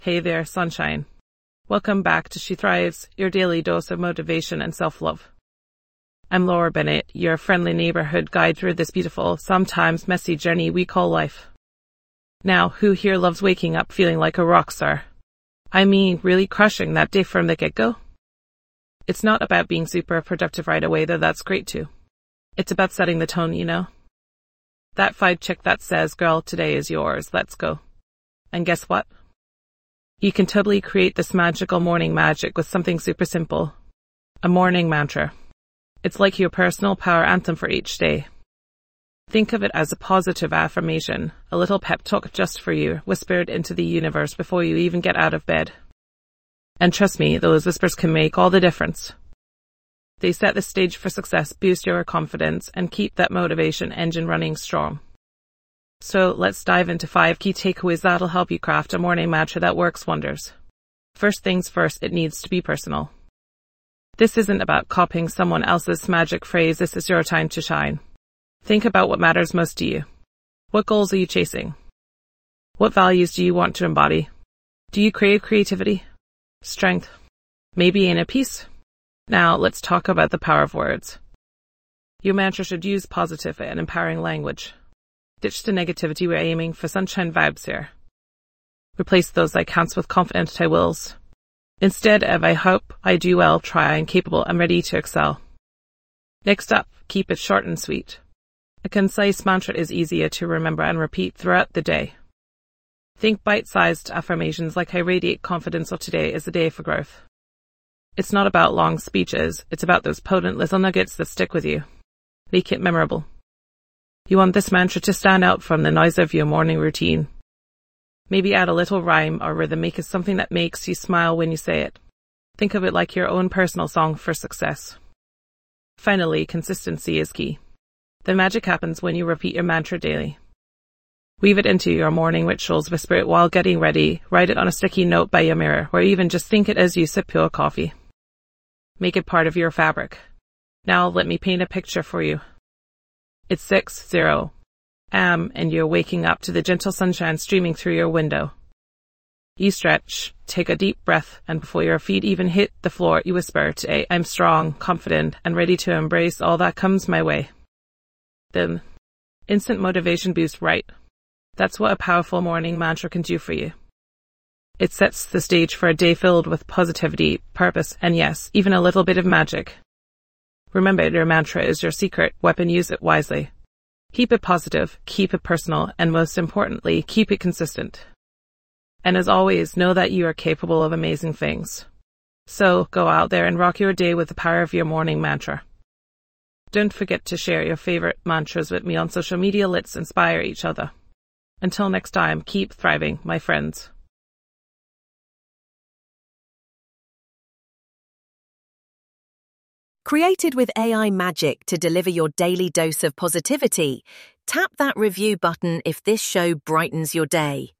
Hey there, sunshine. Welcome back to She Thrives, your daily dose of motivation and self-love. I'm Laura Bennett, your friendly neighborhood guide through this beautiful, sometimes messy journey we call life. Now, who here loves waking up feeling like a rock star? I mean, really crushing that day from the get-go? It's not about being super productive right away, though that's great too. It's about setting the tone, you know? That vibe check that says, girl, today is yours, let's go. And guess what? You can totally create this magical morning magic with something super simple. A morning mantra. It's like your personal power anthem for each day. Think of it as a positive affirmation, a little pep talk just for you, whispered into the universe before you even get out of bed. And trust me, those whispers can make all the difference. They set the stage for success, boost your confidence, and keep that motivation engine running strong. So let's dive into 5 key takeaways that'll help you craft a morning mantra that works wonders. First things first, it needs to be personal. This isn't about copying someone else's magic phrase. This is your time to shine. Think about what matters most to you. What goals are you chasing? What values do you want to embody? Do you crave creativity? Strength? Maybe inner peace? Now, let's talk about the power of words. Your mantra should use positive and empowering language. Ditch the negativity. We're aiming for sunshine vibes here. Replace those I can'ts with confident I wills. Instead of I hope, I do well, try, I'm capable, I'm ready to excel. Next up, keep it short and sweet. A concise mantra is easier to remember and repeat throughout the day. Think bite-sized affirmations like I radiate confidence or today is a day for growth. It's not about long speeches, it's about those potent little nuggets that stick with you. Make it memorable. You want this mantra to stand out from the noise of your morning routine. Maybe add a little rhyme or rhythm, make it something that makes you smile when you say it. Think of it like your own personal song for success. Finally, consistency is key. The magic happens when you repeat your mantra daily. Weave it into your morning rituals, whisper it while getting ready, write it on a sticky note by your mirror, or even just think it as you sip your coffee. Make it part of your fabric. Now let me paint a picture for you. It's 6:0 a.m. and you're waking up to the gentle sunshine streaming through your window. You stretch, take a deep breath, and before your feet even hit the floor, you whisper, today I'm strong, confident, and ready to embrace all that comes my way. Then, instant motivation boost, right? That's what a powerful morning mantra can do for you. It sets the stage for a day filled with positivity, purpose, and yes, even a little bit of magic. Remember, your mantra is your secret weapon. Use it wisely. Keep it positive, keep it personal, and most importantly, keep it consistent. And as always, know that you are capable of amazing things. So, go out there and rock your day with the power of your morning mantra. Don't forget to share your favorite mantras with me on social media. Let's inspire each other. Until next time, keep thriving, my friends. Created with AI magic to deliver your daily dose of positivity, tap that review button if this show brightens your day.